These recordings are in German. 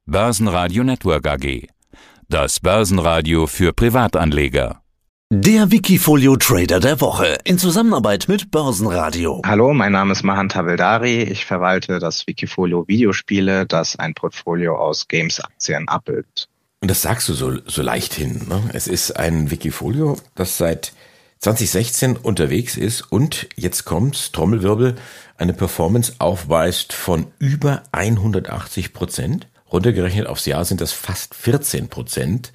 Börsenradio Network AG. Das Börsenradio für Privatanleger. Der Wikifolio Trader der Woche in Zusammenarbeit mit Börsenradio. Hallo, mein Name ist Mahan Tavildari. Ich verwalte das Wikifolio Videospiele, das ein Portfolio aus Games-Aktien abbildet. Und das sagst du so leicht hin, ne? Es ist ein Wikifolio, das seit 2016 unterwegs ist und jetzt kommt's, Trommelwirbel, eine Performance aufweist von über 180%. Runtergerechnet aufs Jahr sind das fast 14%.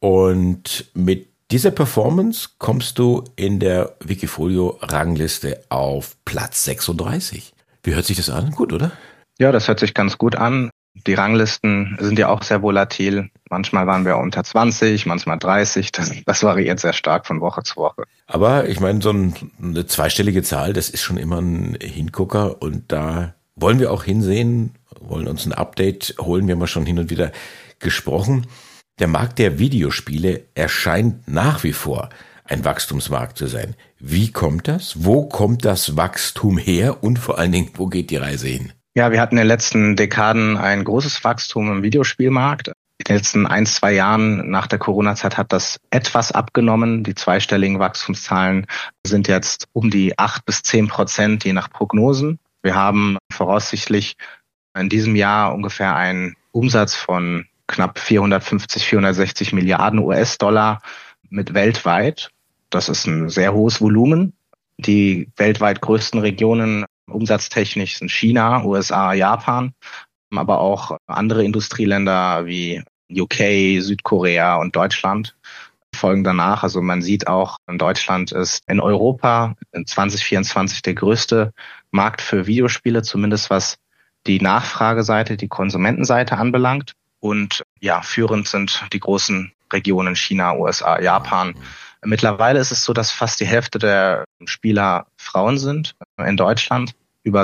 Und mit dieser Performance kommst du in der Wikifolio-Rangliste auf Platz 36. Wie hört sich das an? Gut, oder? Ja, das hört sich ganz gut an. Die Ranglisten sind ja auch sehr volatil. Manchmal waren wir unter 20, manchmal 30. Das variiert sehr stark von Woche zu Woche. Aber ich meine, so eine zweistellige Zahl, das ist schon immer ein Hingucker. Und da wollen wir auch hinsehen, wollen uns ein Update holen. Wir haben ja schon hin und wieder gesprochen. Der Markt der Videospiele erscheint nach wie vor ein Wachstumsmarkt zu sein. Wie kommt das? Wo kommt das Wachstum her? Und vor allen Dingen, wo geht die Reise hin? Ja, wir hatten in den letzten Dekaden ein großes Wachstum im Videospielmarkt. In den letzten 1-2 Jahren nach der Corona-Zeit hat das etwas abgenommen. Die zweistelligen Wachstumszahlen sind jetzt um die 8-10%, je nach Prognosen. Wir haben voraussichtlich in diesem Jahr ungefähr einen Umsatz von knapp 450-460 Milliarden US-Dollar mit weltweit. Das ist ein sehr hohes Volumen. Die weltweit größten Regionen umsatztechnisch sind China, USA, Japan, aber auch andere Industrieländer wie UK, Südkorea und Deutschland folgen danach. Also man sieht auch, Deutschland ist in Europa in 2024 der größte Markt für Videospiele, zumindest was die Nachfrageseite, die Konsumentenseite anbelangt. Und ja, führend sind die großen Regionen China, USA, Japan. Mittlerweile ist es so, dass fast die Hälfte der Spieler Frauen sind in Deutschland, über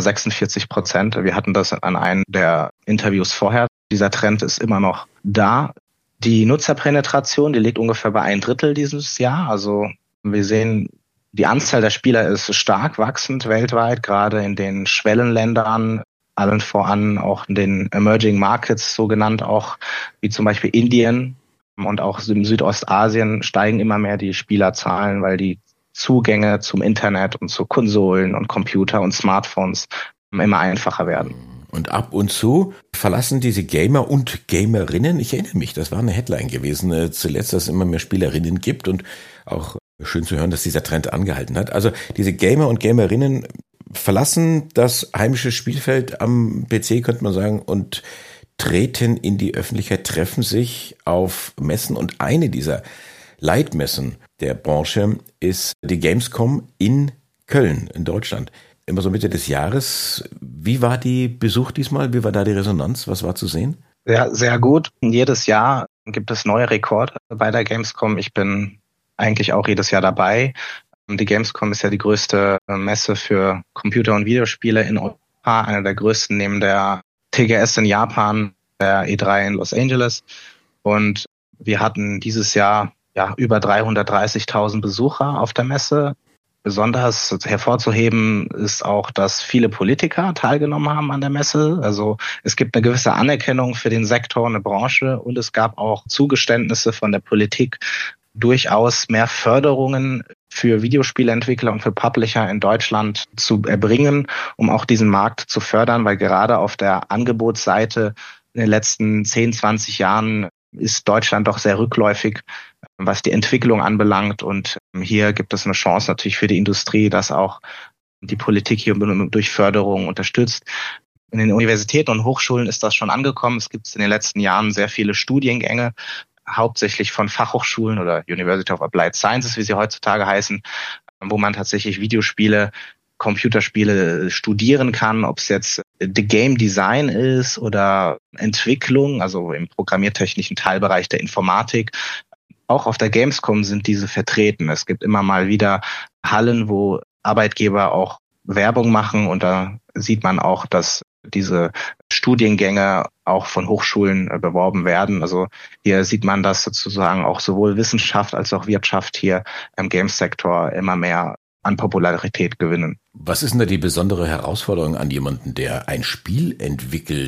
46%. Wir hatten das an einem der Interviews vorher. Dieser Trend ist immer noch da. Die Nutzerpenetration, die liegt ungefähr bei 1/3 dieses Jahr. Also wir sehen, die Anzahl der Spieler ist stark wachsend weltweit, gerade in den Schwellenländern, allen voran auch in den Emerging Markets, so genannt auch, wie zum Beispiel Indien und auch im Südostasien steigen immer mehr die Spielerzahlen, weil die Zugänge zum Internet und zu Konsolen und Computer und Smartphones immer einfacher werden. Und ab und zu verlassen diese Gamer und Gamerinnen, ich erinnere mich, das war eine Headline gewesen, zuletzt, dass es immer mehr Spielerinnen gibt und auch schön zu hören, dass dieser Trend angehalten hat. Also diese Gamer und Gamerinnen verlassen das heimische Spielfeld am PC, könnte man sagen, und treten in die Öffentlichkeit, treffen sich auf Messen. Und eine dieser Leitmessen der Branche ist die Gamescom in Köln, in Deutschland. Immer so Mitte des Jahres. Wie war die Besuch diesmal? Wie war da die Resonanz? Was war zu sehen? Ja, sehr gut. Jedes Jahr gibt es neue Rekorde bei der Gamescom. Ich bin eigentlich auch jedes Jahr dabei. Die Gamescom ist ja die größte Messe für Computer- und Videospiele in Europa, eine der größten neben der TGS in Japan, der E3 in Los Angeles. Und wir hatten dieses Jahr über 330.000 Besucher auf der Messe. Besonders hervorzuheben ist auch, dass viele Politiker teilgenommen haben an der Messe. Also es gibt eine gewisse Anerkennung für den Sektor, eine Branche, und es gab auch Zugeständnisse von der Politik, durchaus mehr Förderungen für Videospielentwickler und für Publisher in Deutschland zu erbringen, um auch diesen Markt zu fördern, weil gerade auf der Angebotsseite in den letzten 10, 20 Jahren ist Deutschland doch sehr rückläufig, was die Entwicklung anbelangt. Und hier gibt es eine Chance natürlich für die Industrie, dass auch die Politik hier durch Förderung unterstützt. In den Universitäten und Hochschulen ist das schon angekommen. Es gibt in den letzten Jahren sehr viele Studiengänge, hauptsächlich von Fachhochschulen oder University of Applied Sciences, wie sie heutzutage heißen, wo man tatsächlich Videospiele, Computerspiele studieren kann, ob es jetzt Game Design ist oder Entwicklung, also im programmiertechnischen Teilbereich der Informatik. Auch auf der Gamescom sind diese vertreten. Es gibt immer mal wieder Hallen, wo Arbeitgeber auch Werbung machen, und da sieht man auch, dass diese Studiengänge auch von Hochschulen beworben werden. Also hier sieht man, dass sozusagen auch sowohl Wissenschaft als auch Wirtschaft hier im Games-Sektor immer mehr an Popularität gewinnen. Was ist denn da die besondere Herausforderung an jemanden, der ein Spiel entwickelt?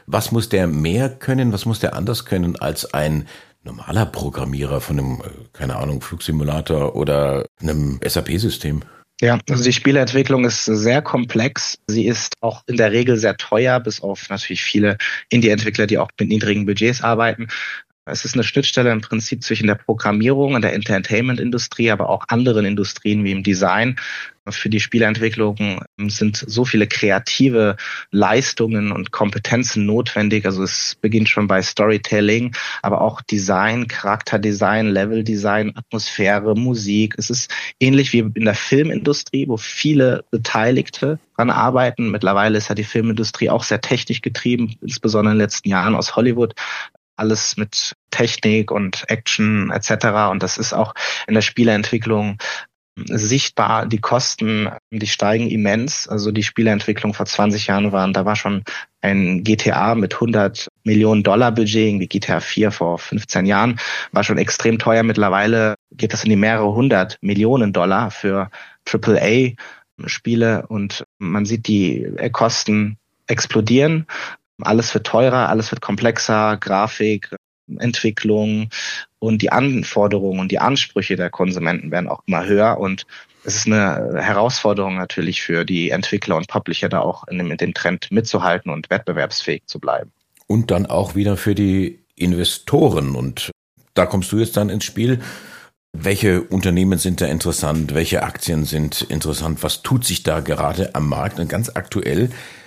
Was muss der mehr können, was muss der anders können als ein normaler Programmierer von einem, keine Ahnung, Flugsimulator oder einem SAP-System? Ja, also die Spieleentwicklung ist sehr komplex. Sie ist auch in der Regel sehr teuer, bis auf natürlich viele Indie-Entwickler, die auch mit niedrigen Budgets arbeiten. Es ist eine Schnittstelle im Prinzip zwischen der Programmierung und der Entertainment-Industrie, aber auch anderen Industrien wie im Design. Für die Spieleentwicklung sind so viele kreative Leistungen und Kompetenzen notwendig. Also es beginnt schon bei Storytelling, aber auch Design, Charakterdesign, Leveldesign, Atmosphäre, Musik. Es ist ähnlich wie in der Filmindustrie, wo viele Beteiligte dran arbeiten. Mittlerweile ist ja die Filmindustrie auch sehr technisch getrieben, insbesondere in den letzten Jahren aus Hollywood. Alles mit Technik und Action etc. Und das ist auch in der Spieleentwicklung sichtbar. Die Kosten, die steigen immens. Also die Spieleentwicklung vor 20 Jahren da war schon ein GTA mit $100 Millionen Budget, wie GTA 4 vor 15 Jahren, war schon extrem teuer. Mittlerweile geht das in die mehrere $100 Millionen für AAA-Spiele und man sieht die Kosten explodieren. Alles wird teurer, alles wird komplexer, Grafik, Entwicklung und die Anforderungen und die Ansprüche der Konsumenten werden auch immer höher und es ist eine Herausforderung natürlich für die Entwickler und Publisher, da auch in dem Trend mitzuhalten und wettbewerbsfähig zu bleiben. Und dann auch wieder für die Investoren und da kommst du jetzt dann ins Spiel. Welche Unternehmen sind da interessant? Welche Aktien sind interessant? Was tut sich da gerade am Markt? Und ganz aktuell,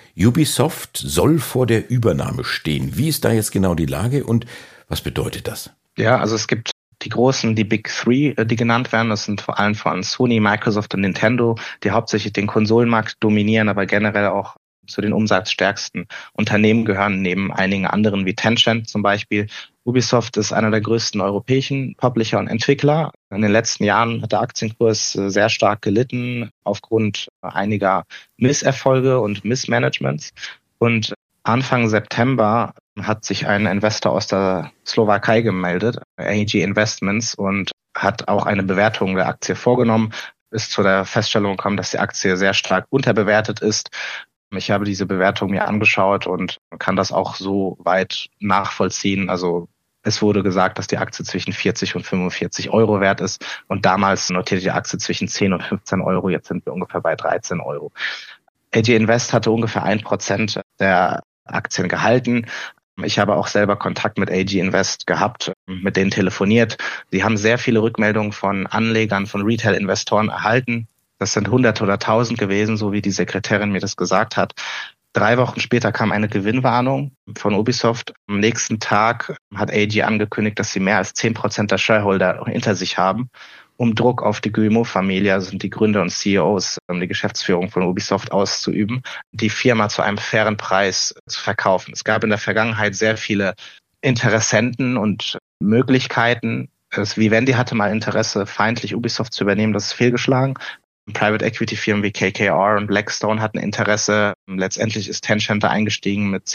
Ubisoft soll vor der Übernahme stehen. Wie ist da jetzt genau die Lage und was bedeutet das? Ja, also es gibt die großen, die Big Three, die genannt werden. Das sind vor allem von Sony, Microsoft und Nintendo, die hauptsächlich den Konsolenmarkt dominieren, aber generell auch zu den umsatzstärksten Unternehmen gehören, neben einigen anderen wie Tencent zum Beispiel. Ubisoft ist einer der größten europäischen Publisher und Entwickler. In den letzten Jahren hat der Aktienkurs sehr stark gelitten aufgrund einiger Misserfolge und Missmanagements. Und Anfang September hat sich ein Investor aus der Slowakei gemeldet, AG Investments, und hat auch eine Bewertung der Aktie vorgenommen, ist zu der Feststellung gekommen, dass die Aktie sehr stark unterbewertet ist. Ich habe diese Bewertung mir angeschaut und kann das auch so weit nachvollziehen. Also es wurde gesagt, dass die Aktie zwischen 40 und 45 Euro wert ist. Und damals notierte die Aktie zwischen 10 und 15 Euro. Jetzt sind wir ungefähr bei 13 Euro. AG Invest hatte ungefähr 1% der Aktien gehalten. Ich habe auch selber Kontakt mit AG Invest gehabt, mit denen telefoniert. Sie haben sehr viele Rückmeldungen von Anlegern, von Retail-Investoren erhalten. Das sind Hunderte oder Tausend gewesen, so wie die Sekretärin mir das gesagt hat. 3 Wochen später kam eine Gewinnwarnung von Ubisoft. Am nächsten Tag hat AG angekündigt, dass sie mehr als 10% der Shareholder hinter sich haben, um Druck auf die Guillemot-Familie, also die Gründer und CEOs, die Geschäftsführung von Ubisoft auszuüben, die Firma zu einem fairen Preis zu verkaufen. Es gab in der Vergangenheit sehr viele Interessenten und Möglichkeiten. Vivendi hatte mal Interesse, feindlich Ubisoft zu übernehmen, das ist fehlgeschlagen. Private Equity Firmen wie KKR und Blackstone hatten Interesse. Letztendlich ist Tencent da eingestiegen mit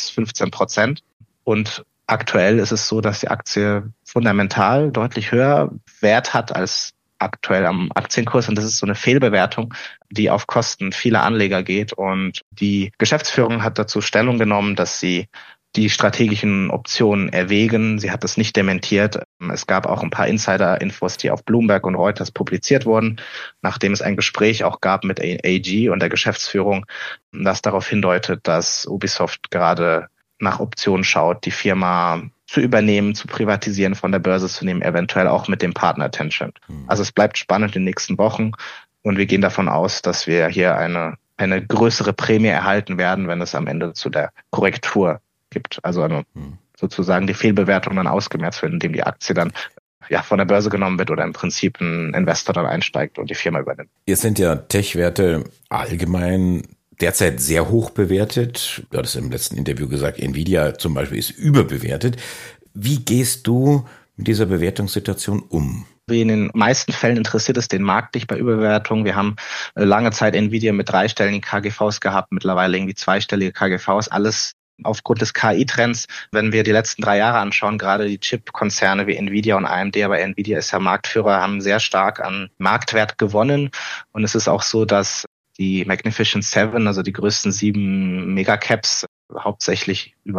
10-15%. Und aktuell ist es so, dass die Aktie fundamental deutlich höher Wert hat als aktuell am Aktienkurs. Und das ist so eine Fehlbewertung, die auf Kosten vieler Anleger geht. Und die Geschäftsführung hat dazu Stellung genommen, dass sie die strategischen Optionen erwägen. Sie hat das nicht dementiert. Es gab auch ein paar Insider-Infos, die auf Bloomberg und Reuters publiziert wurden, nachdem es ein Gespräch auch gab mit AG und der Geschäftsführung, das darauf hindeutet, dass Ubisoft gerade nach Optionen schaut, die Firma zu übernehmen, zu privatisieren, von der Börse zu nehmen, eventuell auch mit dem Partner Tencent. Also es bleibt spannend in den nächsten Wochen und wir gehen davon aus, dass wir hier eine größere Prämie erhalten werden, wenn es am Ende zu der Korrektur gibt. Also sozusagen die Fehlbewertung dann ausgemerzt wird, indem die Aktie dann von der Börse genommen wird oder im Prinzip ein Investor dann einsteigt und die Firma übernimmt. Jetzt sind ja Tech-Werte allgemein derzeit sehr hoch bewertet. Du hattest im letzten Interview gesagt, Nvidia zum Beispiel ist überbewertet. Wie gehst du mit dieser Bewertungssituation um? Wie in den meisten Fällen interessiert es den Markt nicht bei Überbewertung. Wir haben lange Zeit Nvidia mit 3-stelligen KGVs gehabt, mittlerweile irgendwie 2-stellige KGVs, alles aufgrund des KI-Trends. Wenn wir die letzten 3 Jahre anschauen, gerade die Chip-Konzerne wie Nvidia und AMD, aber Nvidia ist ja Marktführer, haben sehr stark an Marktwert gewonnen. Und es ist auch so, dass die Magnificent Seven, also die größten 7 Megacaps, hauptsächlich über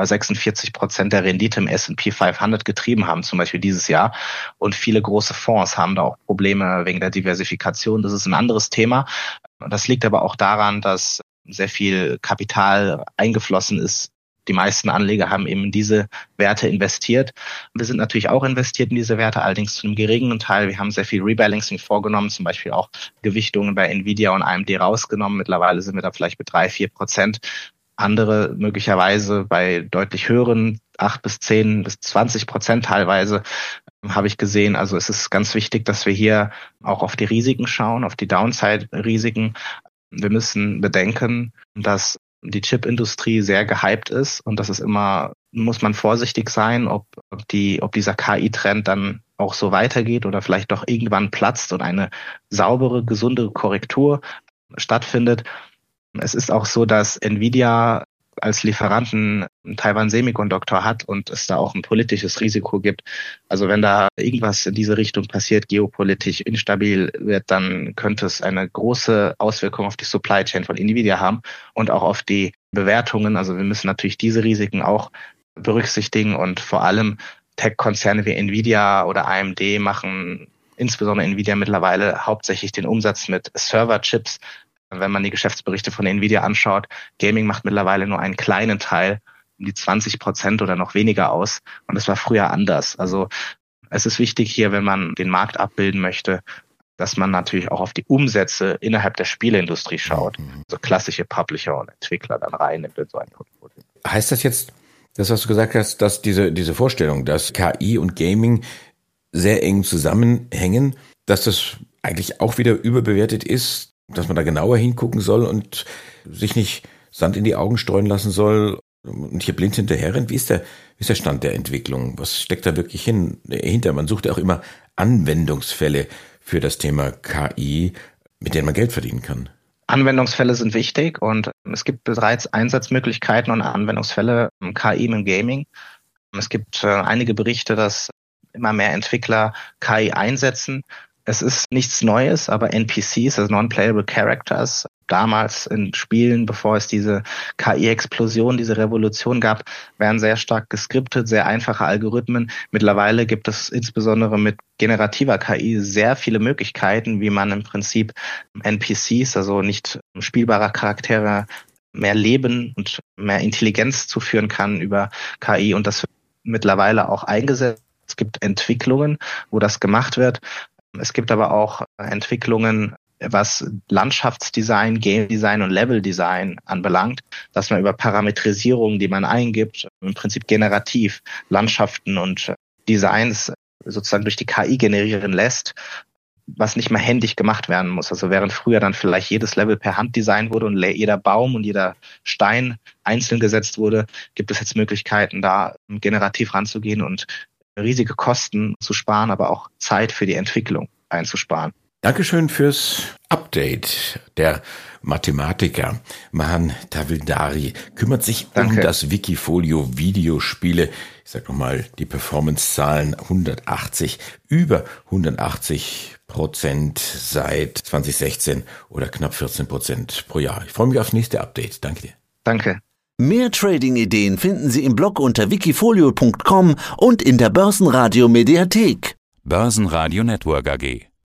46% der Rendite im S&P 500 getrieben haben, zum Beispiel dieses Jahr. Und viele große Fonds haben da auch Probleme wegen der Diversifikation. Das ist ein anderes Thema. Das liegt aber auch daran, dass sehr viel Kapital eingeflossen ist. Die meisten Anleger haben eben in diese Werte investiert. Wir sind natürlich auch investiert in diese Werte, allerdings zu einem geringen Teil. Wir haben sehr viel Rebalancing vorgenommen, zum Beispiel auch Gewichtungen bei Nvidia und AMD rausgenommen. Mittlerweile sind wir da vielleicht mit 3-4%. Andere möglicherweise bei deutlich höheren 8 bis 10 bis 20% teilweise habe ich gesehen. Also es ist ganz wichtig, dass wir hier auch auf die Risiken schauen, auf die Downside-Risiken. Wir müssen bedenken, dass die Chipindustrie sehr gehypt ist und das ist immer, muss man vorsichtig sein, ob dieser KI-Trend dann auch so weitergeht oder vielleicht doch irgendwann platzt und eine saubere, gesunde Korrektur stattfindet. Es ist auch so, dass Nvidia als Lieferanten einen Taiwan-Semikonduktor hat und es da auch ein politisches Risiko gibt. Also wenn da irgendwas in diese Richtung passiert, geopolitisch instabil wird, dann könnte es eine große Auswirkung auf die Supply Chain von Nvidia haben und auch auf die Bewertungen. Also wir müssen natürlich diese Risiken auch berücksichtigen und vor allem Tech-Konzerne wie Nvidia oder AMD machen, insbesondere Nvidia mittlerweile, hauptsächlich den Umsatz mit Server-Chips. Wenn man die Geschäftsberichte von Nvidia anschaut, Gaming macht mittlerweile nur einen kleinen Teil, um die 20% oder noch weniger aus. Und das war früher anders. Also es ist wichtig hier, wenn man den Markt abbilden möchte, dass man natürlich auch auf die Umsätze innerhalb der Spieleindustrie schaut. Also klassische Publisher und Entwickler dann reinnimmt in so ein Portfolio. Heißt das jetzt, das, was du gesagt hast, dass diese Vorstellung, dass KI und Gaming sehr eng zusammenhängen, dass das eigentlich auch wieder überbewertet ist, dass man da genauer hingucken soll und sich nicht Sand in die Augen streuen lassen soll und hier blind hinterher rennt? Wie ist der Stand der Entwicklung? Was steckt da wirklich hinter? Man sucht ja auch immer Anwendungsfälle für das Thema KI, mit denen man Geld verdienen kann. Anwendungsfälle sind wichtig und es gibt bereits Einsatzmöglichkeiten und Anwendungsfäälle im KI im Gaming. Es gibt einige Berichte, dass immer mehr Entwickler KI einsetzen. Es ist nichts Neues, aber NPCs, also Non-Playable Characters, damals in Spielen, bevor es diese KI-Explosion, diese Revolution gab, werden sehr stark geskriptet, sehr einfache Algorithmen. Mittlerweile gibt es insbesondere mit generativer KI sehr viele Möglichkeiten, wie man im Prinzip NPCs, also nicht spielbare Charaktere, mehr Leben und mehr Intelligenz zuführen kann über KI und das wird mittlerweile auch eingesetzt. Es gibt Entwicklungen, wo das gemacht wird. Es gibt aber auch Entwicklungen, was Landschaftsdesign, Game Design und Level Design anbelangt, dass man über Parametrisierung, die man eingibt, im Prinzip generativ Landschaften und Designs sozusagen durch die KI generieren lässt, was nicht mehr händisch gemacht werden muss. Also während früher dann vielleicht jedes Level per Hand designt wurde und jeder Baum und jeder Stein einzeln gesetzt wurde, gibt es jetzt Möglichkeiten, da generativ ranzugehen und riesige Kosten zu sparen, aber auch Zeit für die Entwicklung einzusparen. Dankeschön fürs Update. Der Mathematiker Mahan Tavildari kümmert sich um das Wikifolio Videospiele. Ich sag nochmal die Performance-Zahlen: über 180% seit 2016 oder knapp 14% pro Jahr. Ich freue mich aufs nächste Update. Danke dir. Danke. Mehr Trading-Ideen finden Sie im Blog unter wikifolio.com und in der Börsenradio Mediathek. Börsenradio Network AG.